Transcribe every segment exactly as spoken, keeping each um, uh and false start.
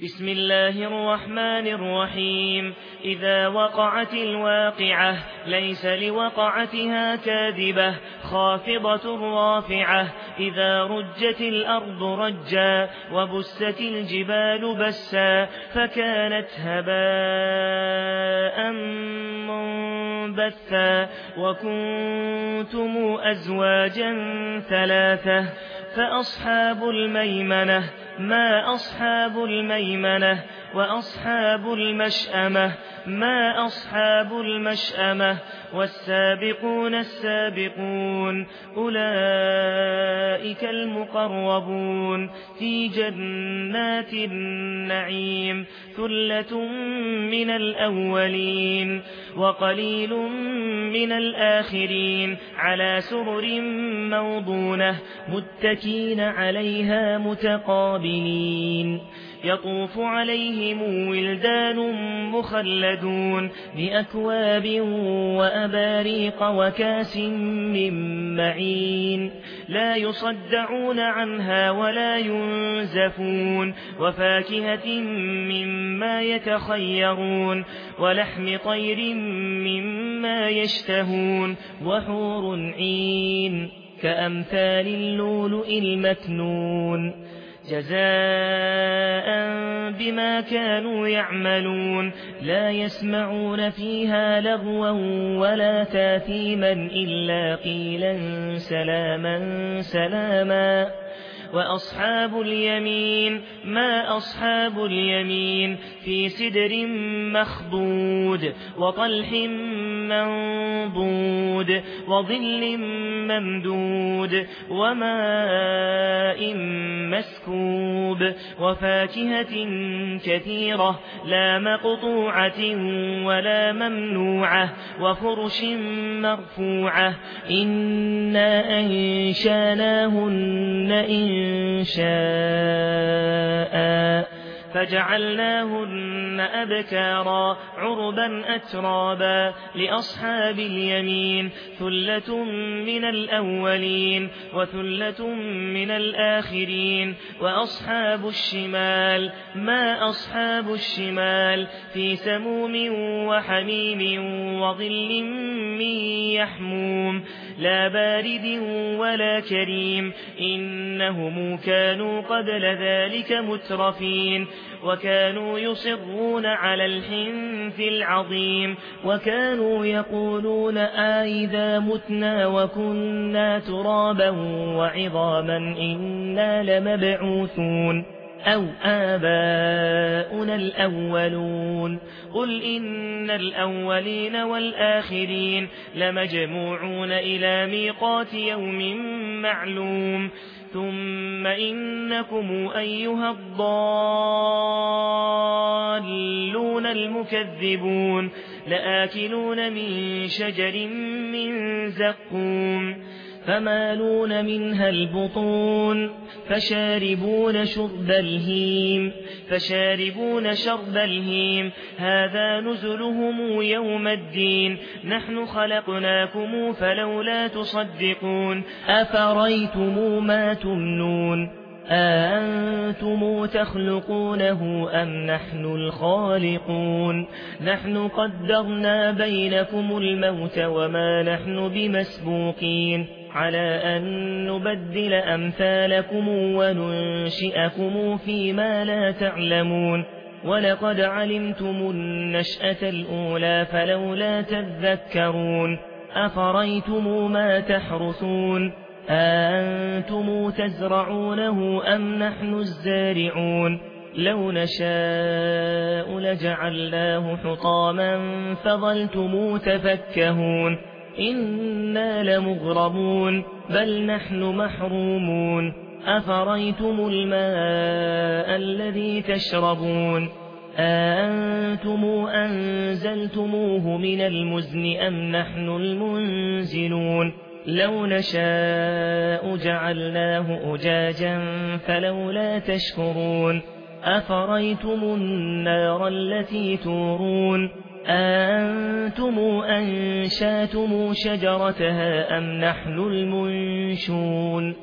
بسم الله الرحمن الرحيم إذا وقعت الواقعة ليس لوقعتها كاذبة خافضة رافعة إذا رجت الأرض رجا وبست الجبال بسا فكانت هباء منبثا وكنتم أزواجا ثلاثة فأصحاب الميمنة ما أصحاب الميمنة وأصحاب المشأمة ما أصحاب المشأمة والسابقون السابقون أولئك المقربون في جنات النعيم ثلة من الأولين وقليل من الآخرين على سرر موضونة متكين عليها متقابلين يطوف عليهم ولدان مخلدون بأكواب وأباريق وكاس من معين لا يصدعون عنها ولا ينزفون وفاكهة مما يتخيرون ولحم طير مما يشتهون وحور عين كأمثال اللؤلؤ المكنون جزاء بما كانوا يعملون لا يسمعون فيها لغوا ولا تاثيما إلا قيلا سلاما سلاما وأصحاب اليمين ما أصحاب اليمين في سدر مخضود وطلح منضود وظل ممدود وماء مسكوب وفاكهة كثيرة لا مقطوعة ولا ممنوعة وفرش مرفوعة إنا أنشاناهن إن شاء فجعلناهن أبكارا عربا أترابا لأصحاب اليمين ثلة من الأولين وثلة من الآخرين وأصحاب الشمال ما أصحاب الشمال في سموم وحميم وظل من يحموم لا بارد ولا كريم إنهم كانوا قبل ذلك مترفين وكانوا يصرون على الحنث العظيم وكانوا يقولون آئذا متنا وكنا ترابا وعظاما إنا لمبعوثون أو آباؤنا الأولون قل إن الأولين والآخرين لمجموعون إلى ميقات يوم معلوم ثم إنكم أيها الضالون المكذبون لآكلون من شجر من زقوم فمالون منها البطون فشاربون شرب الهيم فشاربون شرب الهيم هذا نزلهم يوم الدين نحن خلقناكم فلولا تصدقون أفريتم ما تمنون أأنتم تخلقونه أم نحن الخالقون نحن قدرنا بينكم الموت وما نحن بمسبوقين على أن نبدل أمثالكم وننشئكم فيما لا تعلمون ولقد علمتم النشأة الأولى فلولا تذكرون أفريتم ما تحرثون أأنتم تزرعونه أم نحن الزارعون لو نشاء لجعلناه حطاما فظلتم تفكهون إنا لمغرمون بل نحن محرومون أفريتم الماء الذي تشربون أأنتم أنزلتموه من المزن أم نحن المنزلون لو نشاء جعلناه أجاجا فلولا تشكرون أفريتم النار التي تورون أأنتم أنشاتم شجرتها أم نحن المنشون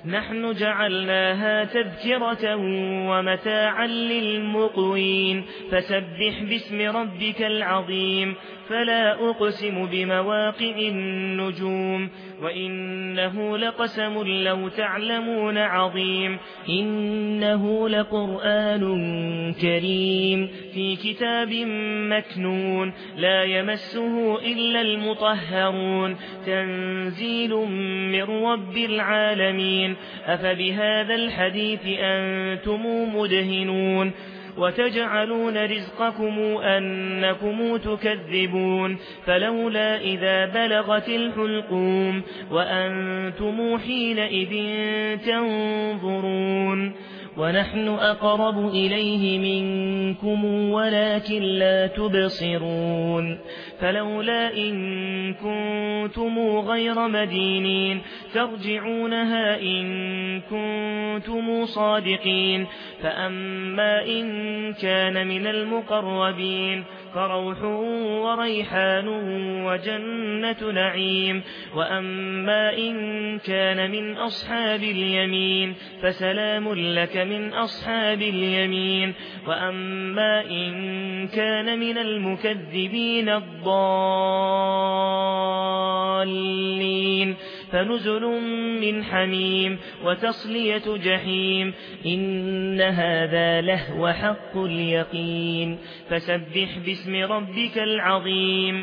نحن جعلناها تذكرة ومتاعا للمقوين فسبح باسم ربك العظيم فلا أقسم بمواقع النجوم وإنه لقسم لو تعلمون عظيم إنه لقرآن كريم في كتاب مكنون لا يمسه إلا المطهرون تنزيل من رب العالمين أفبهذا الحديث أنتم مدهنون وتجعلون رزقكم أنكم تكذبون فلولا إذا بلغت الحلقوم وأنتم حينئذ تنظرون ونحن أقرب إليه منكم ولكن لا تبصرون فلولا إن كنتم غير مدينين ترجعونها إن كنتم صادقين فأما إن كان من المقربين فروح وريحان وجنة نعيم وأما إن كان من أصحاب اليمين فسلام لك من أصحاب اليمين وأما إن كان من المكذبين الضالين فنزل من حميم وتصلية جحيم إن هذا لهو حق اليقين فسبح باسم ربك العظيم